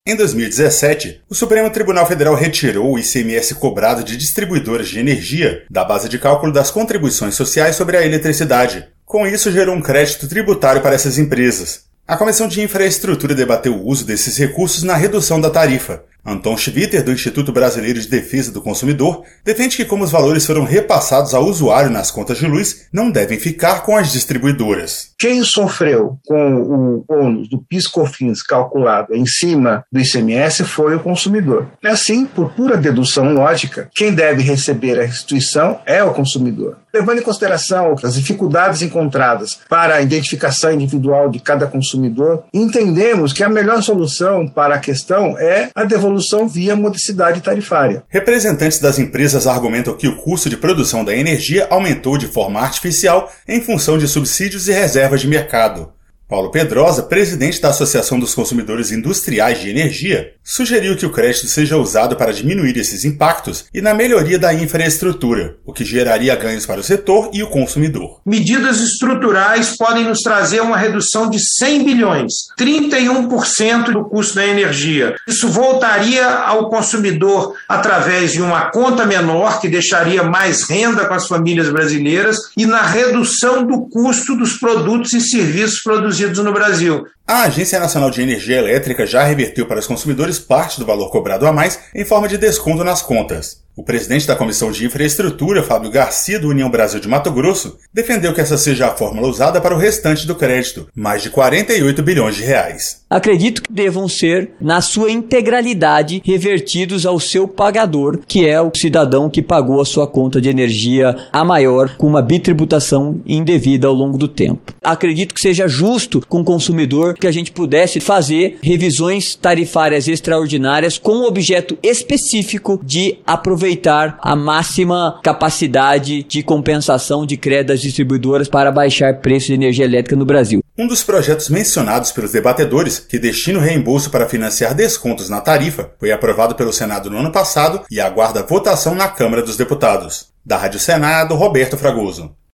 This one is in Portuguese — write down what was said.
Em 2017, o Supremo Tribunal Federal retirou o ICMS cobrado de distribuidoras de energia da base de cálculo das contribuições sociais sobre a eletricidade. Com isso, gerou um crédito tributário para essas empresas. A Comissão de Infraestrutura debateu o uso desses recursos na redução da tarifa. Anton Schwitter, do Instituto Brasileiro de Defesa do Consumidor, defende que como os valores foram repassados ao usuário nas contas de luz, não devem ficar com as distribuidoras. Quem sofreu com o ônus do PIS/COFINS calculado em cima do ICMS foi o consumidor. Assim, por pura dedução lógica, quem deve receber a restituição é o consumidor. Levando em consideração as dificuldades encontradas para a identificação individual de cada consumidor, entendemos que a melhor solução para a questão é a devolução via modicidade tarifária. Representantes das empresas argumentam que o custo de produção da energia aumentou de forma artificial em função de subsídios e reservas de mercado. Paulo Pedrosa, presidente da Associação dos Consumidores Industriais de Energia, sugeriu que o crédito seja usado para diminuir esses impactos e na melhoria da infraestrutura, o que geraria ganhos para o setor e o consumidor. Medidas estruturais podem nos trazer uma redução de 100 bilhões, 31% do custo da energia. Isso voltaria ao consumidor através de uma conta menor, que deixaria mais renda com as famílias brasileiras, e na redução do custo dos produtos e serviços produzidos no Brasil. A Agência Nacional de Energia Elétrica já reverteu para os consumidores parte do valor cobrado a mais em forma de desconto nas contas. O presidente da Comissão de Infraestrutura, Fábio Garcia, do União Brasil de Mato Grosso, defendeu que essa seja a fórmula usada para o restante do crédito, mais de 48 bilhões de reais. Acredito que devam ser, na sua integralidade, revertidos ao seu pagador, que é o cidadão que pagou a sua conta de energia a maior com uma bitributação indevida ao longo do tempo. Acredito que seja justo com o consumidor que a gente pudesse fazer revisões tarifárias extraordinárias com o objeto específico de aproveitar a máxima capacidade de compensação de crédito das distribuidoras para baixar preço de energia elétrica no Brasil. Um dos projetos mencionados pelos debatedores, que destina o reembolso para financiar descontos na tarifa, foi aprovado pelo Senado no ano passado e aguarda votação na Câmara dos Deputados. Da Rádio Senado, Roberto Fragoso.